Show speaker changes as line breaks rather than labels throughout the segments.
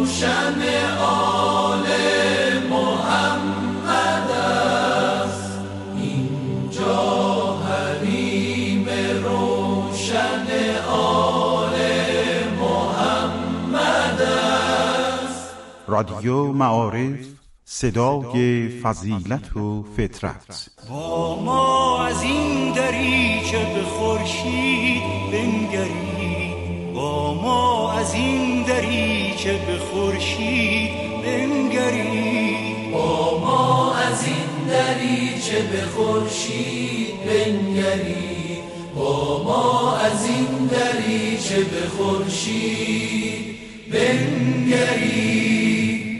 روشن آل محمد است، اینجا حریم روشن آل محمد است.
رادیو معارف، صدای فضیلت و فطرت.
با ما از این دریچه به خورشید بنگرید، با ما از این دریچه به خورشید بنگرید،
با ما از این دریچه به خورشید بنگرید، با ما از این دریچه به خورشید بنگرید.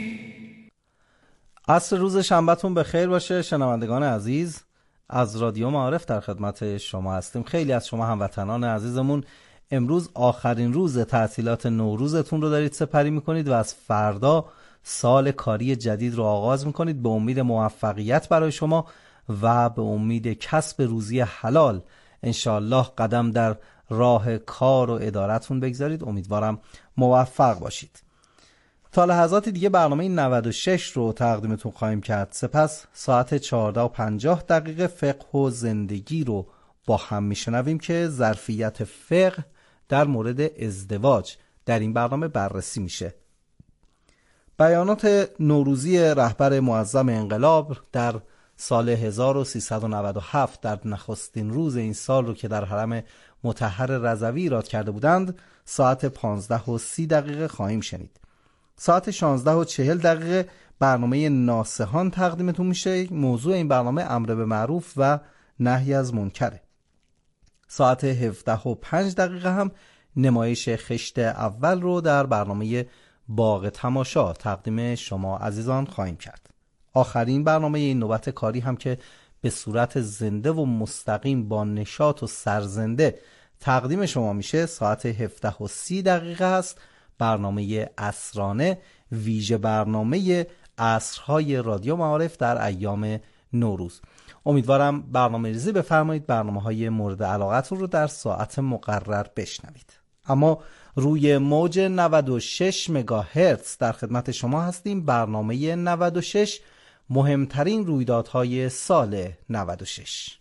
عصر روز شنبهتون به خیر باشه شنوندگان عزیز. از رادیو معارف در خدمت شما هستیم. خیلی از شما هموطنان عزیزمون امروز آخرین روز تعطیلات نوروزتون رو دارید سپری میکنید و از فردا سال کاری جدید رو آغاز میکنید به امید موفقیت برای شما و به امید کسب روزی حلال. انشاءالله قدم در راه کار و ادارتون بگذارید. امیدوارم موفق باشید. تا لحظات دیگه برنامه 96 رو تقدیمتون خواهیم کرد. سپس ساعت 14:50 فقه و زندگی رو با هم میشنویم که ظرفیت فقه در مورد ازدواج در این برنامه بررسی میشه. بیانات نوروزی رهبر معظم انقلاب در سال 1397 در نخستین روز این سال رو که در حرم مطهر رضوی ایراد کرده بودند ساعت 15:30 خواهیم شنید. ساعت 16:40 برنامه ناصحان تقدیمتون میشه. موضوع این برنامه امر به معروف و نهی از منکره. ساعت 17:05 هم نمایش خشت اول رو در برنامه باغ تماشا تقدیم شما عزیزان خواهیم کرد. آخرین برنامه این نوبت کاری هم که به صورت زنده و مستقیم با نشاط و سرزنده تقدیم شما میشه ساعت 17:30 هست. برنامه عصرانه، ویژه برنامه عصرهای رادیو معارف در ایام نوروز. امیدوارم برنامه ریزی بفرمایید، برنامه‌های مورد علاقتون رو در ساعت مقرر بشنوید. اما روی موج 96 مگاهرتز در خدمت شما هستیم. برنامه 96 مهمترین رویدادهای سال 96.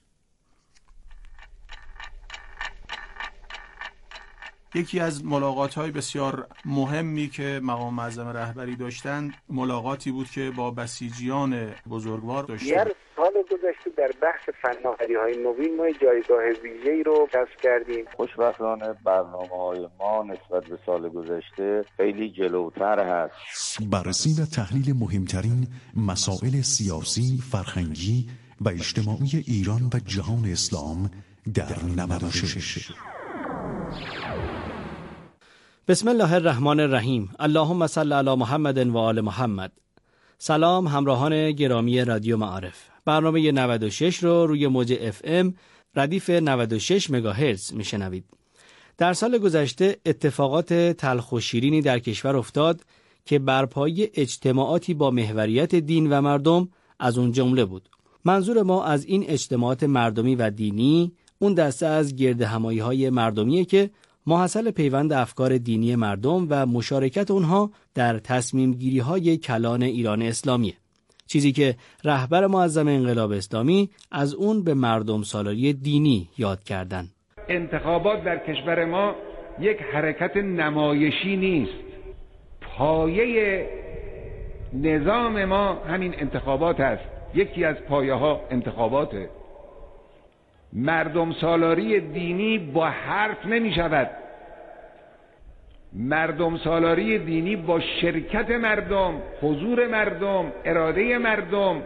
یکی از ملاقات‌های بسیار مهمی که مقام معظم رهبری داشتند ملاقاتی بود که با بسیجیان بزرگوار داشتند.
در سال گذشته در بحث فناوری‌های نوین ما جایگاه ویژه‌ای رو کسب کردیم.
خوشبختانه برنامه‌های ما نسبت به سال گذشته خیلی جلوتر هست.
بررسی و تحلیل مهمترین مسائل سیاسی، فرهنگی و اجتماعی ایران و جهان اسلام در 96.
بسم الله الرحمن الرحیم. اللهم صل علی محمد و آل محمد. سلام همراهان گرامی رادیو معارف. برنامه 96 رو روی موج FM ردیف 96 مگاهرتز میشنوید. در سال گذشته اتفاقات تلخ و شیرینی در کشور افتاد که بر پایه اجتماعاتی با محوریت دین و مردم از اون جمله بود. منظور ما از این اجتماعات مردمی و دینی اون دسته از گردهمایی‌های مردمیه که محصل پیوند افکار دینی مردم و مشارکت اونها در تصمیم گیری های کلان ایران اسلامیه. چیزی که رهبر معظم انقلاب اسلامی از اون به مردم سالاری دینی یاد کردن.
انتخابات در کشور ما یک حرکت نمایشی نیست. پایه نظام ما همین انتخابات است. یکی از پایه ها انتخاباته. مردم سالاری دینی با حرف نمی شود. مردم سالاری دینی با شرکت مردم، حضور مردم، اراده مردم،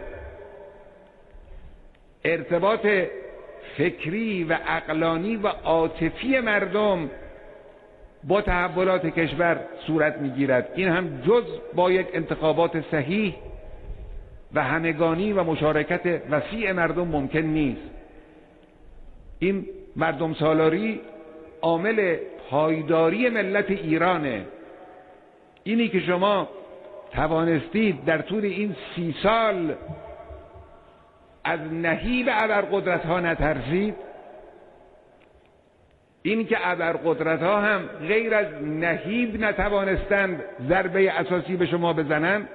ارتباط فکری و عقلانی و عاطفی مردم با تحولات کشور صورت می گیرد. این هم جز با یک انتخابات صحیح و همگانی و مشارکت وسیع مردم ممکن نیست. این مردم سالاری عامل پایداری ملت ایرانه. اینی که شما توانستید در طول این 30 سال از نهیب ابرقدرت ها نترسید، این که ابرقدرت‌ها هم غیر از نهیب نتوانستند ضربه اساسی به شما بزنند،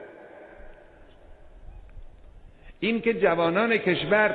این که جوانان کشور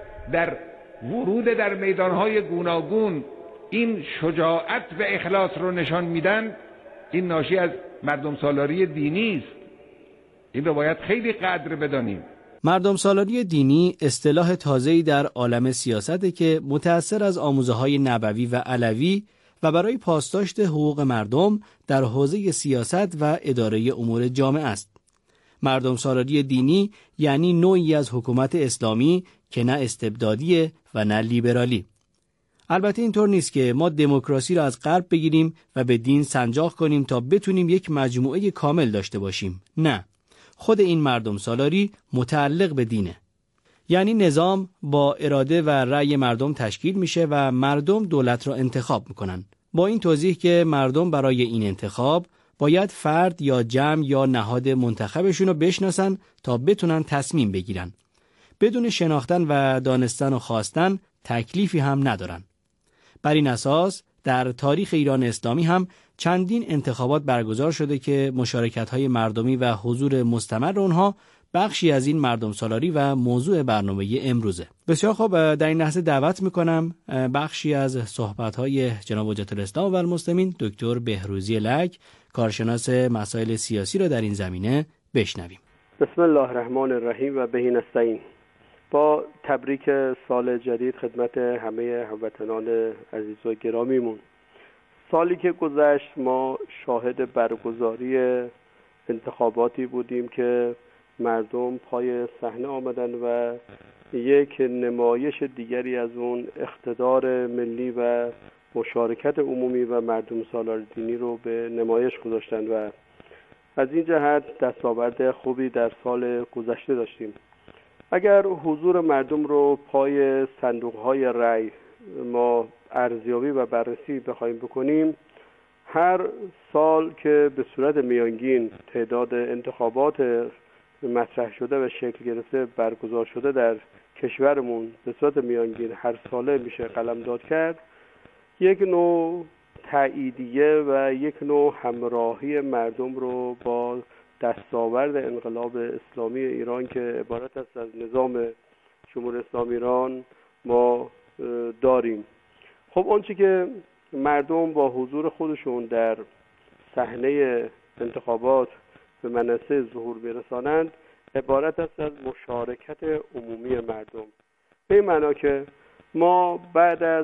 در ورود در میدانهای گوناگون این شجاعت و اخلاص رو نشان میدن، این ناشی از مردم سالاری دینی است. این رو باید خیلی قدر بدانیم.
مردم سالاری دینی اصطلاح تازه‌ای در عالم سیاسته که متأثر از آموزه‌های نبوی و علوی و برای پاسداشت حقوق مردم در حوزه سیاست و اداره امور جامعه است. مردم سالاری دینی یعنی نوعی از حکومت اسلامی که نه استبدادیه و نه لیبرالی. البته اینطور نیست که ما دموکراسی را از غرب بگیریم و به دین سنجاق کنیم تا بتونیم یک مجموعه کامل داشته باشیم. نه، خود این مردم سالاری متعلق به دینه. یعنی نظام با اراده و رأی مردم تشکیل میشه و مردم دولت را انتخاب میکنن. با این توضیح که مردم برای این انتخاب باید فرد یا جمع یا نهاد منتخبشون رو بشناسن تا بتونن تصمیم بگیرن. بدون شناختن و دانستن و خواستن تکلیفی هم ندارن. بر این اساس در تاریخ ایران اسلامی هم چندین انتخابات برگزار شده که مشارکت‌های مردمی و حضور مستمر اونها بخشی از این مردم سالاری و موضوع برنامه امروزه. بسیار خوب، در این لحظه دعوت میکنم بخشی از صحبت‌های جناب حجت الاسلام و المسلمین دکتر بهروزی لک، کارشناس مسائل سیاسی را در این زمینه بشنویم.
بسم الله الرحمن الرحیم و بهی نستعین. با تبریک سال جدید خدمت همه هموطنان عزیز و گرامیمون. سالی که گذشت ما شاهد برگزاری انتخاباتی بودیم که مردم پای صحنه آمدن و یک نمایش دیگری از اون اقتدار ملی و مشارکت عمومی و مردم سالار دینی رو به نمایش گذاشتن و از این جهت دستاورد خوبی در سال گذشته داشتیم. اگر حضور مردم رو پای صندوق‌های رأی ما ارزیابی و بررسی بخوایم بکنیم، هر سال که به صورت میانگین تعداد انتخابات مطرح شده و شکل گرفته برگزار شده در کشورمون به صورت میانگین هر ساله میشه قلمداد کرد، یک نوع تأییدیه و یک نوع همراهی مردم رو با دستاورد انقلاب اسلامی ایران که عبارت است از نظام جمهوری اسلامی ایران ما داریم. خب آنچه که مردم با حضور خودشون در صحنه انتخابات به منصه ظهور برسانند عبارت است از مشارکت عمومی مردم، به این معنا که ما بعد از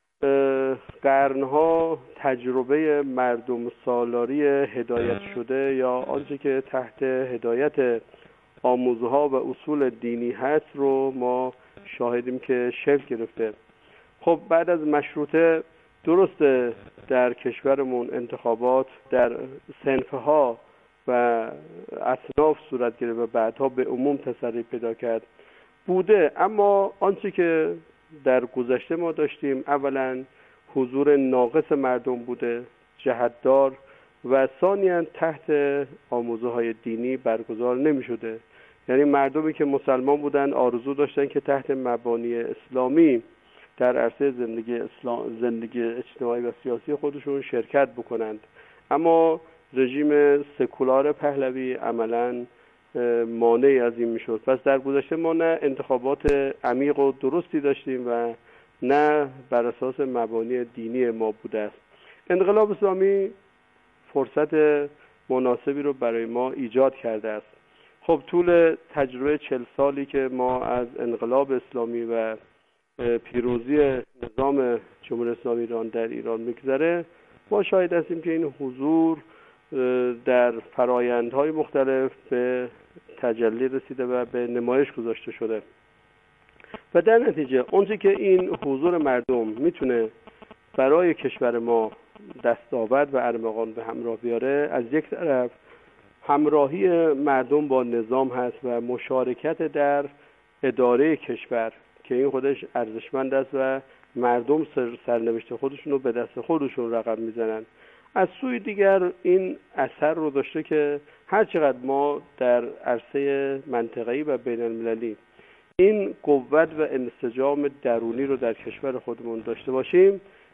قرنها تجربه مردم سالاری هدایت شده یا آنچه که تحت هدایت آموزها و اصول دینی هست رو ما شاهدیم که شکل گرفته. خب بعد از مشروطه درسته در کشورمون انتخابات در صنفها و اصناف صورت گرفت و بعدها به عموم تسری پیدا کرد بوده، اما آنچه که در گذشته ما داشتیم اولا حضور ناقص مردم بوده، جهتدار، و ثانیاً تحت آموزه‌های دینی برگزار نمی شده. یعنی مردمی که مسلمان بودن آرزو داشتن که تحت مبانی اسلامی در عرصه زندگی اجتماعی و سیاسی خودشون شرکت بکنند، اما رژیم سکولار پهلوی عملاً مانعی از این میشد. پس در گذشته ما نه انتخابات عمیق و درستی داشتیم و نه بر اساس مبانی دینی ما بوده است. انقلاب اسلامی فرصت مناسبی رو برای ما ایجاد کرده است. خب طول تجربه 40 سالی که ما از انقلاب اسلامی و پیروزی نظام جمهوری اسلامی ایران در ایران میگذره، ما شاهد هستیم که این حضور در فرایندهای مختلف به تجلی رسیده و به نمایش گذاشته شده و در نتیجه اونچه که این حضور مردم میتونه برای کشور ما دستاورد و ارمغان به همراه بیاره، از یک طرف همراهی مردم با نظام هست و مشارکت در اداره کشور که این خودش ارزشمند است و مردم سرنوشت خودشون رو به دست خودشون رقم میزنن. از سوی دیگر این اثر رو داشته که هر چقدر ما در عرصه منطقه‌ای و بین المللی این قوت و انسجام درونی رو در کشور خودمون داشته باشیم،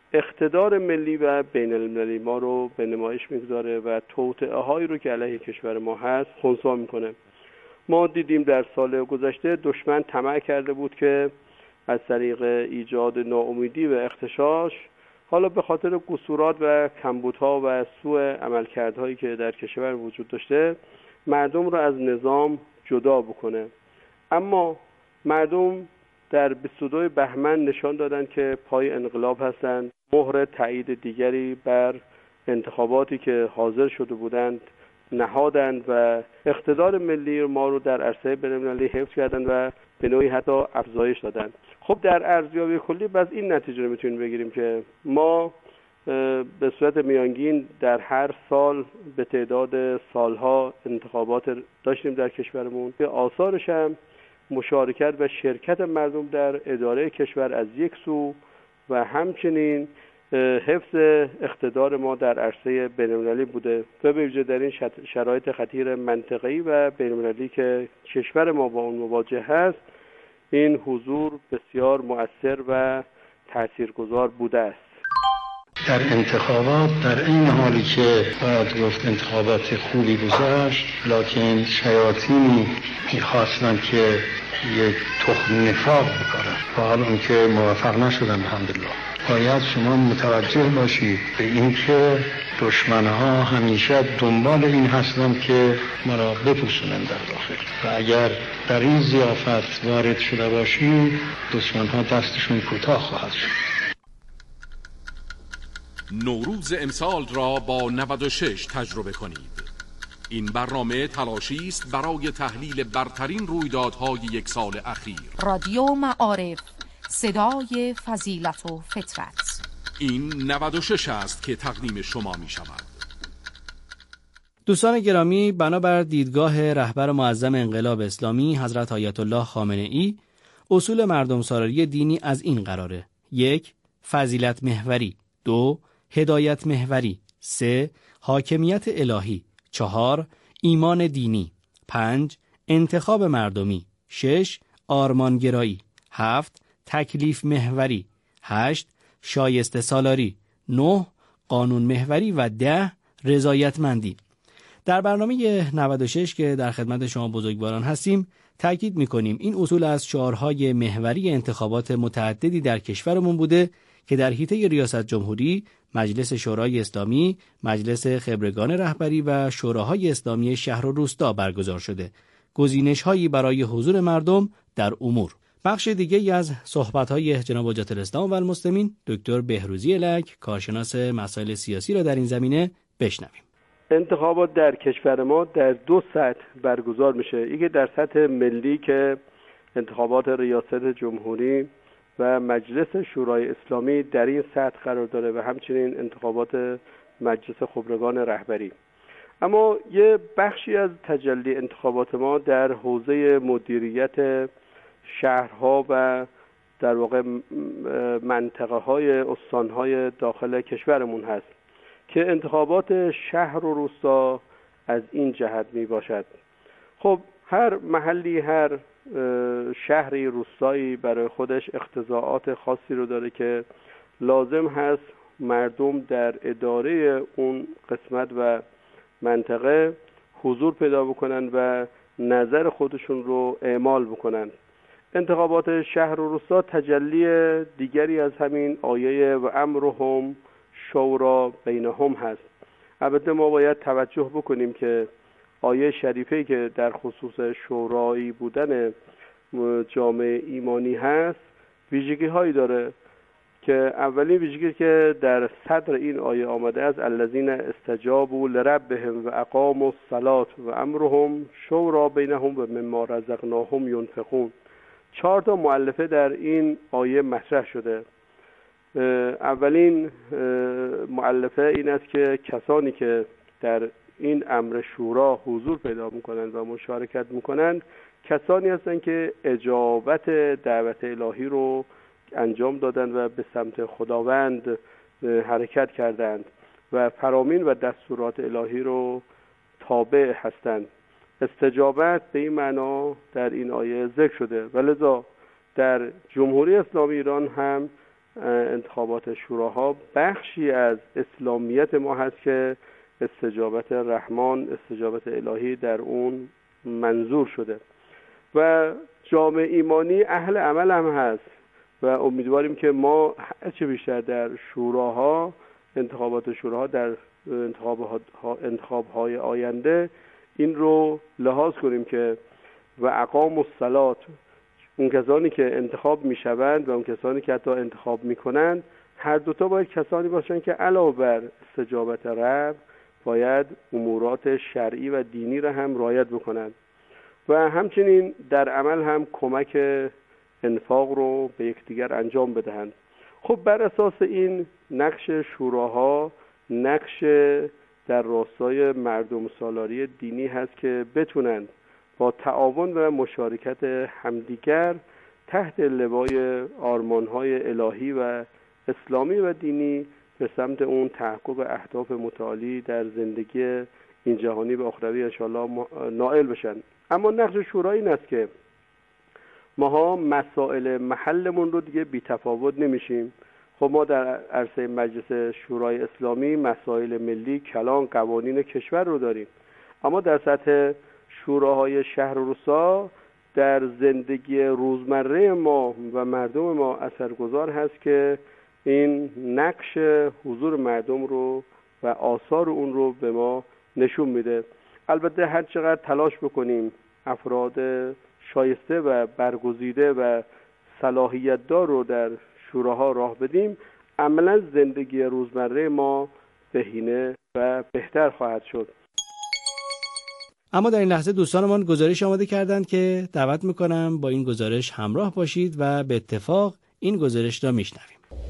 اقتدار ملی و بین المللی ما رو به نمایش میگذاره و توطئه هایی رو که علیه کشور ما هست خنثی میکنه. ما دیدیم در سال گذشته دشمن طمع کرده بود که از طریق ایجاد ناامیدی و اغتشاش، حالا به خاطر قصورات و کمبودها و سوء عملکردهایی که در کشور وجود داشته، مردم رو از نظام جدا بکنه. اما مردم در 22 بهمن نشان دادن که پای انقلاب هستند. مهر تایید دیگری بر انتخاباتی که حاضر شده بودند نهادند و اقتدار ملی ما رو در عرصه بین‌المللی حفظ کردند و به نوعی حتی افزایش دادند. خب در ارزیابی کلی باز این نتیجه رو میتونیم بگیریم که ما به صورت میانگین در هر سال به تعداد سالها انتخابات داشتیم در کشورمون که آثارش هم مشارکت و شرکت مردم در اداره کشور از یک سو و همچنین حفظ اقتدار ما در عرصه بین‌المللی بوده و به ویژه در این شرایط خطیر منطقه‌ای و بین‌المللی که کشور ما با اون مواجه هست، این حضور بسیار مؤثر و تاثیرگذار بوده است.
در انتخابات در این حالی که باید گفت انتخابات خوبی گذشت، لکن شیاطینی می‌خواستند که یک تخم نفاق بکارن و حال اون که موفق نشدن الحمدلله. باید شما متوجه باشید به این که دشمنها همیشه دنبال این هستن که ما را بپوسونن در داخل و اگر در این ضیافت وارد شده باشید دشمنها دستشون کوتاه خواهد شد.
نوروز امسال را با 96 تجربه کنید. این برنامه تلاشی است برای تحلیل برترین رویدادهای یک سال اخیر.
رادیو معارف، صدای فضیلت و فطرت.
این 96 است که تقدیم شما می شود.
دوستان گرامی، بنابر دیدگاه رهبر معظم انقلاب اسلامی حضرت آیت الله خامنه‌ای، اصول مردم سالاری دینی از این قراره: 1. فضیلت محوری، 2. هدایت محوری، 3. حاکمیت الهی، 4. ایمان دینی، 5. انتخاب مردمی، 6. آرمانگرایی، 7. تکلیف محوری، 8. شایسته سالاری، 9. قانون محوری و 10. رضایتمندی. در برنامه 96 که در خدمت شما بزرگواران هستیم تاکید می‌کنیم این اصول از شعارهای محوری انتخابات متعددی در کشورمون بوده که در حیطه ریاست جمهوری، مجلس شورای اسلامی، مجلس خبرگان رهبری و شوراهای اسلامی شهر و روستا برگزار شده. گزینش‌هایی برای حضور مردم در امور. بخش دیگه از صحبت‌های جناب حجت الاسلام و المسلمین دکتر بهروزی الک، کارشناس مسائل سیاسی را در این زمینه بشنویم.
انتخابات در کشور ما در 2 سطح برگزار میشه. یکی در سطح ملی که انتخابات ریاست جمهوری و مجلس شورای اسلامی در این سطح قرار داره و همچنین انتخابات مجلس خبرگان رهبری. اما یه بخشی از تجلی انتخابات ما در حوزه مدیریت شهرها و در واقع منطقه های استانهای داخل کشورمون هست که انتخابات شهر و روستا از این جهت می باشد. خب هر محلی، هر شهری، روستایی برای خودش اقتضاعات خاصی رو داره که لازم هست مردم در اداره اون قسمت و منطقه حضور پیدا بکنن و نظر خودشون رو اعمال بکنن. انتخابات شهر و روستا تجلی دیگری از همین آیه و امرهم شورا بینهم هست. البته ما باید توجه بکنیم که آیه شریفه که در خصوص شورایی بودن جامعه ایمانی هست ویژگی هایی داره که اولین ویژگی که در صدر این آیه آمده است: الذین استجابوا لربهم و اقاموا الصلاة و امرهم شورا بینهم و مما رزقناهم ينفقون. 4 تا مؤلفه در این آیه مطرح شده. اولین مؤلفه این است که کسانی که در این امر شورا حضور پیدا میکنند و مشارکت میکنند کسانی هستند که اجابت دعوت الهی رو انجام دادند و به سمت خداوند حرکت کردند و فرامین و دستورات الهی رو تابع هستند. استجابت به این معنا در این آیه ذکر شده و لذا در جمهوری اسلامی ایران هم انتخابات شوراها بخشی از اسلامیت ما هست که استجابت رحمان، استجابت الهی در اون منظور شده و جامعه ایمانی اهل عمل هم هست و امیدواریم که ما هرچه بیشتر در شوراها، انتخابات شوراها در انتخاب‌های آینده این رو لحاظ کنیم که و اقام الصلات، اون کسانی که انتخاب میشوند و اون کسانی که حتی انتخاب میکنند هر دوتا باید کسانی باشند که علاوه بر استجابت رب باید امورات شرعی و دینی را هم رعایت بکنند و همچنین در عمل هم کمک انفاق رو به یکدیگر انجام بدهند. خب بر اساس این نقش شوراها نقش در راستای مردم سالاری دینی هست که بتونند با تعاون و مشارکت همدیگر تحت لوای آرمان‌های الهی و اسلامی و دینی به سمت اون تحقق اهداف متعالی در زندگی این جهانی و اخروی انشاءالله نائل بشن. اما نقش شورا این است که ماها مسائل محلمون رو دیگه بی تفاوت نمیشیم. خب ما در عرصه مجلس شورای اسلامی مسائل ملی، کلان، قوانین کشور رو داریم، اما در سطح شوراهای شهر و روستا در زندگی روزمره ما و مردم ما اثرگذار هست که این نقش حضور مردم رو و آثار اون رو به ما نشون میده. البته هر چقدر تلاش بکنیم افراد شایسته و برگزیده و صلاحیت دار رو در شوراها راه بدیم، عملا زندگی روزمره ما بهینه و بهتر خواهد شد.
اما در این لحظه دوستانمان گزارش آماده کردند که دعوت میکنم با این گزارش همراه باشید و به اتفاق این گزارش را میشنویم.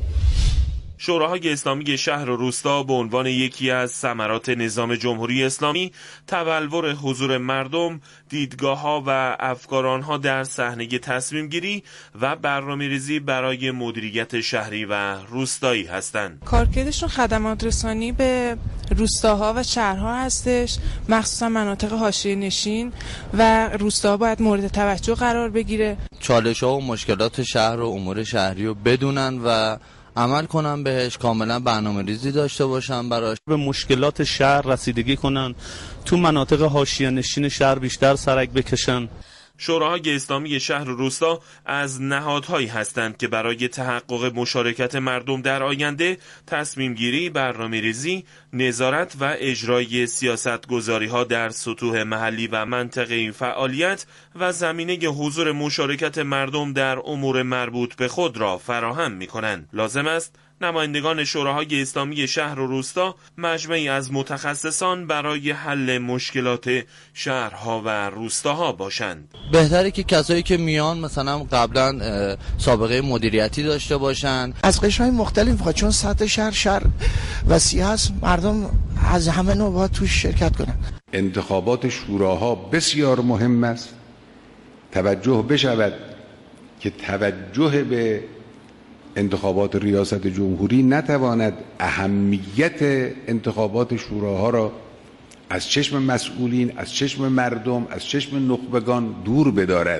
شوراهای اسلامی شهر و روستا به عنوان یکی از ثمرات نظام جمهوری اسلامی تبلور حضور مردم، دیدگاه‌ها و افکار آنها در صحنه تصمیم گیری و برنامه‌ریزی برای مدیریت شهری و روستایی هستند.
کارکردشون خدمات رسانی به روستاها و شهرها هستش، مخصوصا مناطق حاشیه نشین و روستاها باید مورد توجه قرار بگیره.
چالش‌ها و مشکلات شهر و امور شهری رو بدونن و عمل کنن بهش، کاملا برنامه ریزی داشته باشن براش،
به مشکلات شهر رسیدگی کنن، تو مناطق حاشیه نشین شهر بیشتر سرک بکشن.
شوراهای اسلامی شهر و روستا از نهادهایی هستند که برای تحقق مشارکت مردم در آینده تصمیم گیری، برنامه‌ریزی، نظارت و اجرای سیاست‌گذاری‌ها در سطوح محلی و منطقه‌ای فعالیت و زمینه حضور مشارکت مردم در امور مربوط به خود را فراهم می‌کنند. لازم است نمایندگان شوراهای اسلامی شهر و روستا مجمعی از متخصصان برای حل مشکلات شهرها و روستاها باشند.
بهتره که کسایی که میان مثلا قبلا سابقه مدیریتی داشته باشند
از قشرهای مختلف، چون سطح شهر وسیع است، مردم از همه نوع باید توش شرکت کنند.
انتخابات شوراها بسیار مهم است. توجه بشود که توجه به انتخابات ریاست جمهوری نتواند اهمیت انتخابات شوراها را از چشم مسئولین، از چشم مردم، از چشم نخبگان دور بدارد.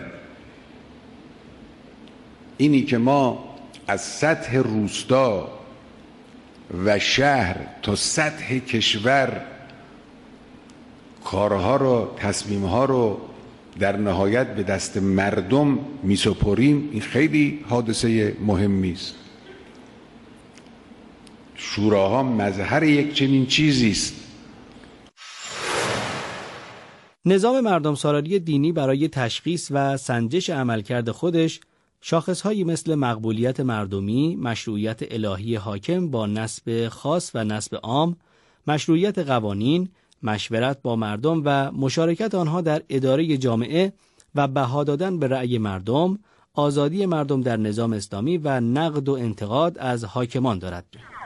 اینی که ما از سطح روستا و شهر تا سطح کشور کارها رو، تصمیمها رو در نهایت به دست مردم میسپریم، این خیلی حادثه مهمی است. شوراها مظهر یک چنین چیزی است.
نظام مردم سالاری دینی برای تشخیص و سنجش عملکرد خودش شاخصهایی مثل مقبولیت مردمی، مشروعیت الهی حاکم با نسب خاص و نسب عام، مشروعیت قوانین، مشورت با مردم و مشارکت آنها در اداره جامعه و بها دادن به رأی مردم، آزادی مردم در نظام اسلامی و نقد و انتقاد از حاکمان دارد.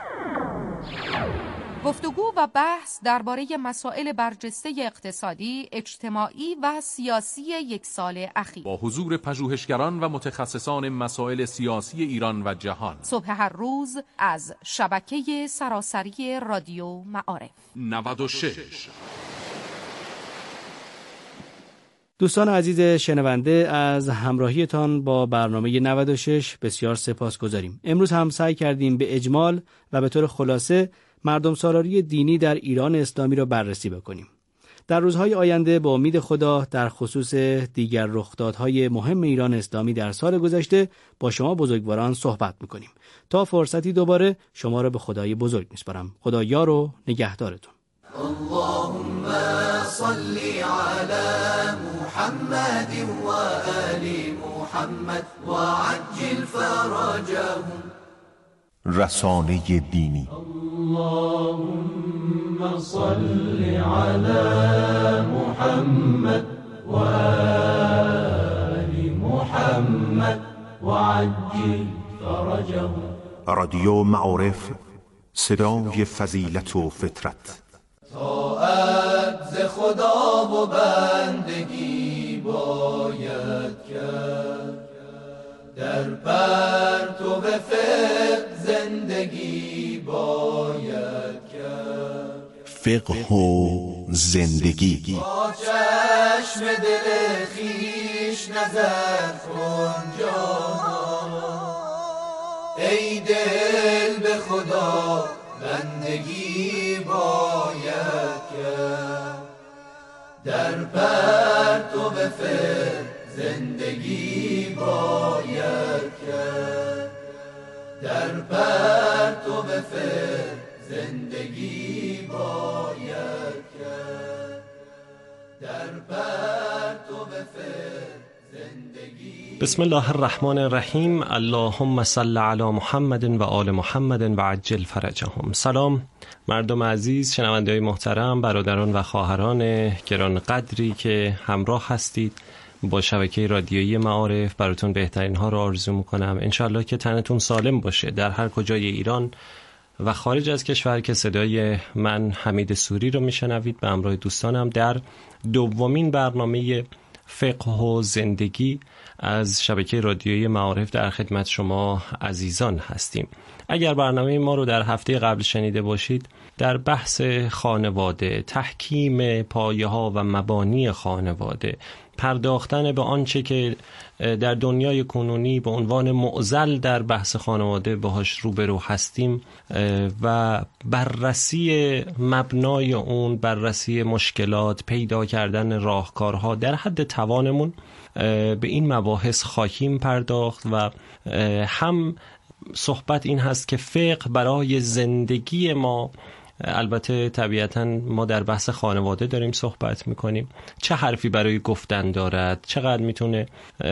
گفتگو و بحث درباره مسائل برجسته اقتصادی، اجتماعی و سیاسی یک سال اخیر
با حضور پژوهشگران و متخصصان مسائل سیاسی ایران و جهان،
صبح هر روز از شبکه سراسری رادیو معارف
96.
دوستان عزیز شنونده، از همراهیتان با برنامه 96 بسیار سپاسگزاریم. امروز هم سعی کردیم به اجمال و به طور خلاصه مردم سالاری دینی در ایران اسلامی را بررسی بکنیم. در روزهای آینده با امید خدا در خصوص دیگر رخدادهای مهم ایران اسلامی در سال گذشته با شما بزرگواران صحبت میکنیم. تا فرصتی دوباره شما را به خدای بزرگ میسپارم. خدا یار و نگهدارتون.
اللهم صل على محمد و آل محمد و عجل فرجهم.
رسانه دینی.
اللهم صل على محمد و آل محمد و عجل فرجهم.
رادیو معارف، صدای فضیلت و فطرت.
طاعت ز خدا و بندگی باید کرد، در پرتو فقه زندگی باید کرد.
فقه و زندگی.
با چشم دل خویش نظر کن جانا، ای دل به خدا بندگی باید کرد، در پرتو فقه زندگی باید کرد، در پرتو فقه زندگی باید کرد، در پرتو فقه زندگی.
بسم الله الرحمن الرحیم. اللهم صل علی محمد و آل محمد و عجل فرجهم. سلام مردم عزیز، شنونده‌های محترم، برادران و خواهران گرانقدری که همراه هستید با شبکه رادیویی معارف. براتون بهترین ها رو آرزو میکنم. انشالله که تنتون سالم باشه در هر کجای ایران و خارج از کشور که صدای من حمید سوری رو میشنوید به همراه دوستانم در دومین برنامه فقه و زندگی از شبکه رادیویی معارف در خدمت شما عزیزان هستیم. اگر برنامه ما رو در هفته قبل شنیده باشید، در بحث خانواده، تحکیم پایه‌ها و مبانی خانواده، پرداختن به آنچه که در دنیای کنونی به عنوان معضل در بحث خانواده باهاش روبرو هستیم و بررسی مبنای اون، بررسی مشکلات، پیدا کردن راهکارها در حد توانمون به این مباحث خواهیم پرداخت. و هم صحبت این هست که فقه برای زندگی ما، البته طبیعتاً ما در بحث خانواده داریم صحبت میکنیم، چه حرفی برای گفتن دارد، چقدر میتونه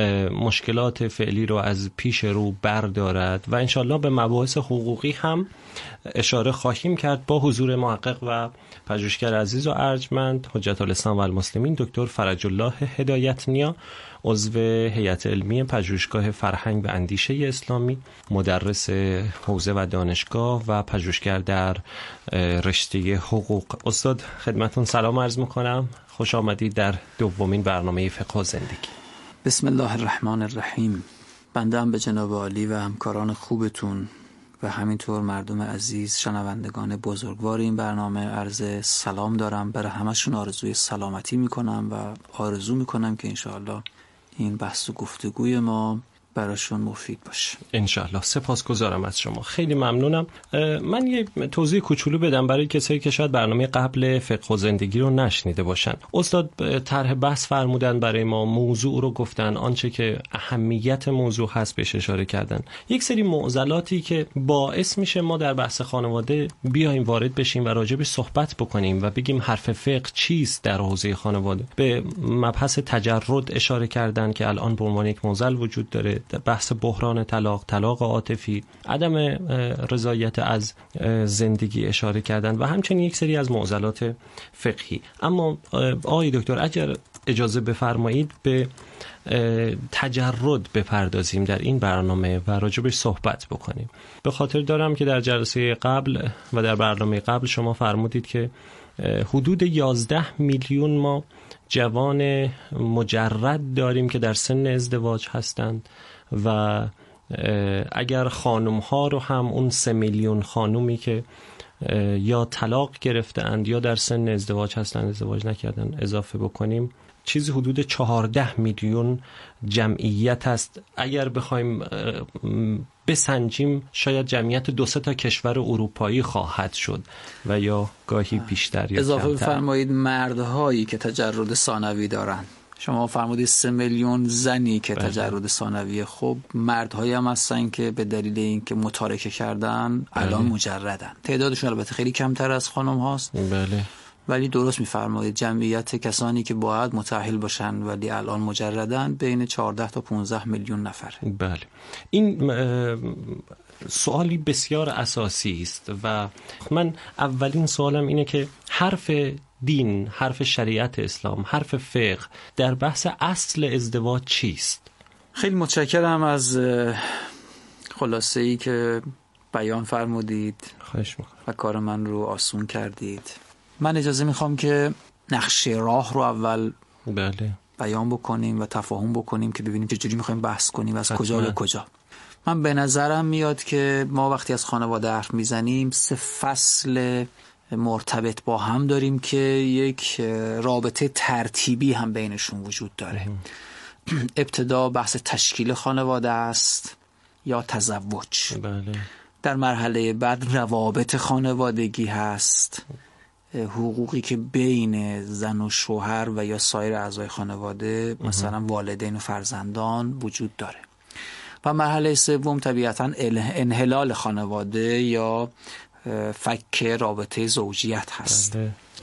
مشکلات فعلی رو از پیش رو بردارد و انشالله به مباحث حقوقی هم اشاره خواهیم کرد با حضور محقق و پژوهشگر عزیز و ارجمند حجت الاسلام و المسلمین دکتر فرج الله هدایت نیا، عضو هیئت علمی پژوهشگاه فرهنگ و اندیشه اسلامی، مدرس حوزه و دانشگاه و پژوهشگر در رشته حقوق. استاد خدمتون سلام عرض میکنم، خوش آمدید در دومین برنامه فقه و زندگی.
بسم الله الرحمن الرحیم. بنده هم به جناب عالی و همکاران خوبتون و همینطور مردم عزیز شنوندگان بزرگوار این برنامه عرض سلام دارم. برای همشون آرزوی سلامتی میکنم و آرزو میکنم که انشاءالله این بحث و گفتگوی ما براشون مفید باشه
انشاءالله. سپاسگزارم از شما، خیلی ممنونم. من یه توضیح کوچولو بدم برای کسایی که شاید برنامه قبل فقه و زندگی رو نشنیده باشن. استاد طرح بحث فرمودن برای ما، موضوع رو گفتن، آنچه که اهمیت موضوع هست بهش اشاره کردن. یک سری معضلاتی که باعث میشه ما در بحث خانواده بیایم وارد بشیم و راجعش صحبت بکنیم و بگیم حرف فقه چیست در حوزه خانواده. به مبحث تجرد اشاره کردن که الان به عنوان یک معضل وجود داره، بحث بحران طلاق، طلاق عاطفی، عدم رضایت از زندگی اشاره کردن و همچنین یک سری از معضلات فقهی. اما آقای دکتر اگر اجازه بفرمایید به تجرد بپردازیم در این برنامه و راجبش صحبت بکنیم. به خاطر دارم که در جلسه قبل و در برنامه قبل شما فرمودید که حدود 11 میلیون ما جوان مجرد داریم که در سن ازدواج هستند و اگر خانم ها رو هم اون 3 میلیون خانومی که یا طلاق گرفتند یا در سن ازدواج هستند، ازدواج نکردن اضافه بکنیم، چیزی حدود 14 میلیون جمعیت است. اگر بخوایم بسنجیم شاید جمعیت 2-3 تا کشور اروپایی خواهد شد و یا گاهی بیشتر یا
اضافه
کمتر.
بفرمایید مردهایی که تجرد ثانوی دارن، شما فرمودید 3 میلیون زنی که تجرد ثانوی، خب مردهایی هم هستن که به دلیل اینکه متارکه کردن الان مجردن. تعدادشون البته خیلی کمتر از خانم هاست،
بله،
ولی درست میفرمایید جمعیت کسانی که باید متأهل باشن ولی الان مجردن بین 14 تا 15 میلیون نفر.
بله، این سوالی بسیار اساسی است و من اولین سوالم اینه که حرف دین، حرف شریعت اسلام، حرف فقه در بحث اصل ازدواج چیست؟
خیلی متشکرم از خلاصه‌ای که بیان فرمودید.
خواهش می‌کنم
و کار من رو آسون کردید. من اجازه میخوام که نقشه راه رو اول بیان بکنیم و تفاهم بکنیم که ببینیم چجوری میخوایم بحث کنیم و از کجا به کجا. من به نظرم میاد که ما وقتی از خانواده حرف میزنیم 3 فصل مرتبط با هم داریم که یک رابطه ترتیبی هم بینشون وجود داره. ابتدا بحث تشکیل خانواده است یا تزوج. در مرحله بعد روابط خانوادگی هست، حقوقی که بین زن و شوهر و یا سایر اعضای خانواده مثلا والدین و فرزندان وجود داره. و مرحله سوم طبیعتاً انحلال خانواده یا فک رابطه زوجیت هست.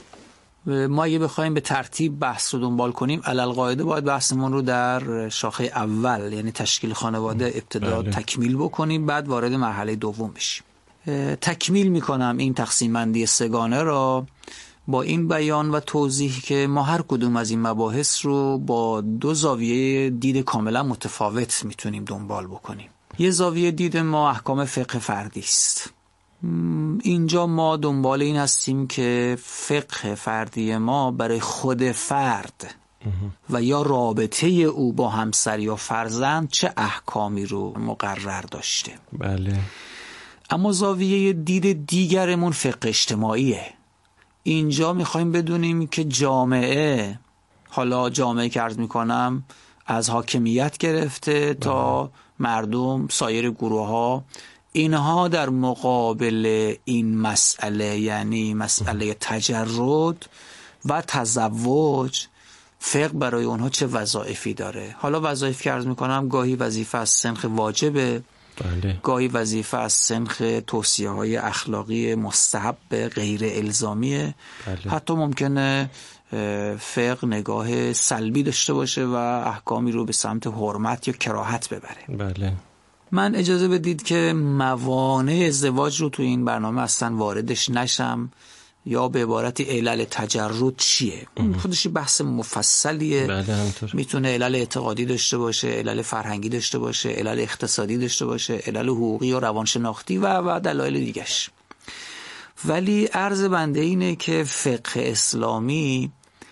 ما اگه بخوایم به ترتیب بحث رو دنبال کنیم، علالقاعده باید بحثمون رو در شاخه اول یعنی تشکیل خانواده ابتدا تکمیل بکنیم، بعد وارد مرحله دوم بشیم. تکمیل میکنم این تقسیم بندی سگانه را با این بیان و توضیح که ما هر کدوم از این مباحث رو با 2 زاویه دید کاملا متفاوت میتونیم دنبال بکنیم. یه زاویه دید ما احکام فقه فردی است. اینجا ما دنبال این هستیم که فقه فردی ما برای خود فرد و یا رابطه او با همسر یا فرزند چه احکامی رو مقرر داشته.
بله.
اما زاویه دید دیگرمون فقه اجتماعیه. اینجا میخوایم بدونیم که جامعه، حالا جامعه که عرض میکنم از حاکمیت گرفته تا مردم، سایر گروه ها، اینها در مقابل این مسئله یعنی مسئله تجرد و تزوج فقه برای اونها چه وظایفی داره. حالا وظایف که عرض میکنم گاهی وظیفه از سنخ واجبه، گاهی وظیفه از سنخ توصیه های اخلاقی مستحب غیر الزامیه، حتی ممکنه فقه نگاه سلبی داشته باشه و احکامی رو به سمت حرمت یا کراهت ببره.
بله.
من اجازه بدید که موانع ازدواج رو تو این برنامه اصلا واردش نشم، یا به عبارتی علل تجرد چیه. خودش بحث مفصلیه. میتونه علل اعتقادی داشته باشه، علل فرهنگی داشته باشه، علل اقتصادی داشته باشه، علل حقوقی و روانشناختی و دلایل دیگش. ولی عرض بنده اینه که فقه اسلامی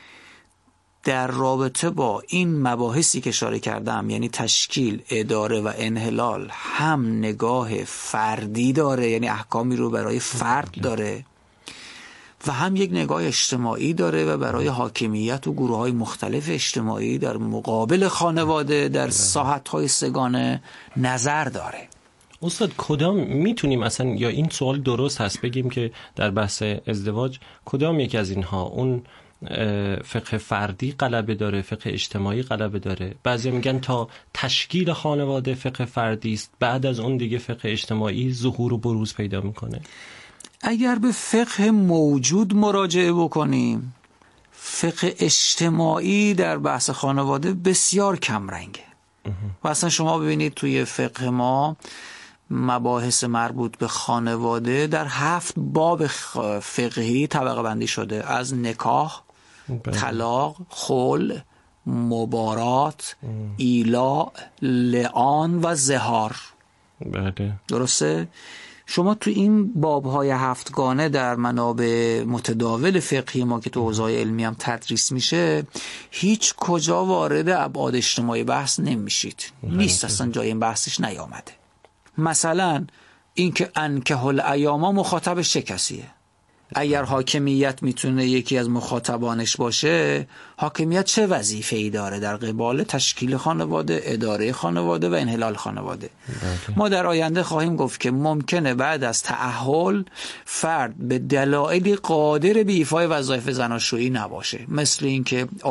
در رابطه با این مباحثی که اشاره کردم یعنی تشکیل، اداره و انحلال هم نگاه فردی داره، یعنی احکامی رو برای فرد داره، و هم یک نگاه اجتماعی داره و برای حاکمیت و گروه‌های مختلف اجتماعی در مقابل خانواده در ساحت‌های سگانه نظر داره.
استاد کدام میتونیم اصلا، یا این سوال درست هست بگیم که در بحث ازدواج کدام یک از اینها، اون فقه فردی غلبه داره، فقه اجتماعی غلبه داره؟ بعضی میگن تا تشکیل خانواده فقه فردی است، بعد از اون دیگه فقه اجتماعی ظهور و بروز پیدا میکنه.
اگر به فقه موجود مراجعه بکنیم، فقه اجتماعی در بحث خانواده بسیار کم رنگه. و اصلا شما ببینید توی فقه ما مباحث مربوط به خانواده در 7 باب فقهی طبقه بندی شده، از نکاح، طلاق، خلع، مبارات، ایلاء، لعان و زهار. درسته؟ شما تو این بابهای 7 گانه در منابع متداول فقهی ما که تو حوزه‌های علمی هم تدریس میشه، هیچ کجا وارد ابعاد اجتماعی بحث نمیشید. نیست، اصلا جای این بحثش نیامده. مثلا اینکه انکحوا الایاما مخاطبش چه کسیه؟ اگر حاکمیت میتونه یکی از مخاطبانش باشه، حاکمیت چه وظیفه‌ای داره در قبال تشکیل خانواده، اداره خانواده و انحلال خانواده؟ ما در آینده خواهیم گفت که ممکنه بعد از تأهل فرد به دلایلی قادر به ایفای وظایف زناشویی نباشه، مثل اینکه